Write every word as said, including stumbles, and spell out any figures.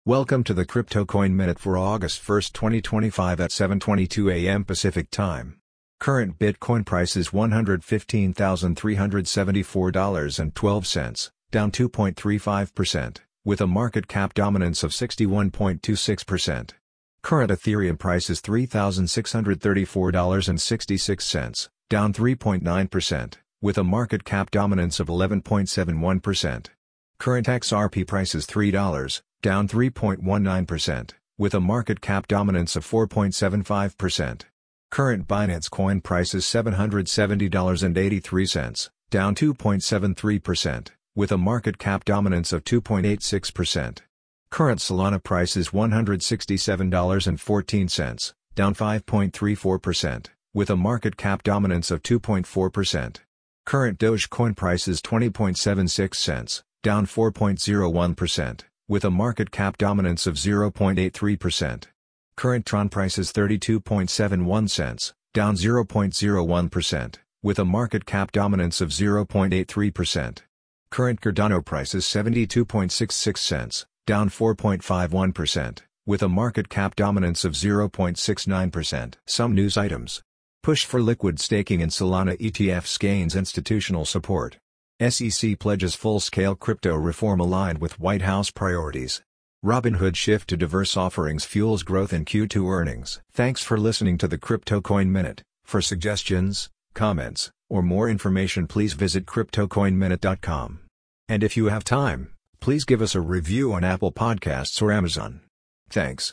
Welcome to the Crypto Coin Minute for August first, twenty twenty-five at seven twenty-two a m Pacific Time. Current Bitcoin price is one hundred fifteen thousand three hundred seventy-four dollars and twelve cents, down two point three five percent, with a market cap dominance of sixty-one point two six percent. Current Ethereum price is three thousand six hundred thirty-four dollars and sixty-six cents, down three point nine percent, with a market cap dominance of eleven point seven one percent. Current X R P price is three dollars, down three point one nine percent, with a market cap dominance of four point seven five percent. Current Binance Coin price is seven hundred seventy dollars and eighty-three cents, down two point seven three percent, with a market cap dominance of two point eight six percent. Current Solana price is one hundred sixty-seven dollars and fourteen cents, down five point three four percent, with a market cap dominance of two point four percent. Current Dogecoin price is twenty point seven six cents, down four point zero one percent, with a market cap dominance of zero point eight three percent. Current Tron price is thirty-two point seven one cents, down zero point zero one percent, with a market cap dominance of zero point eight three percent. Current Cardano price is seventy-two point six six cents, down four point five one percent, with a market cap dominance of zero point six nine percent. Some news items. Push for liquid staking in Solana E T Fs gains institutional support. S E C pledges full-scale crypto reform aligned with White House priorities. Robinhood shift to diverse offerings fuels growth in Q two earnings. Thanks for listening to the Crypto Coin Minute. For suggestions, comments, or more information, please visit crypto coin minute dot com. And if you have time, please give us a review on Apple Podcasts or Amazon. Thanks.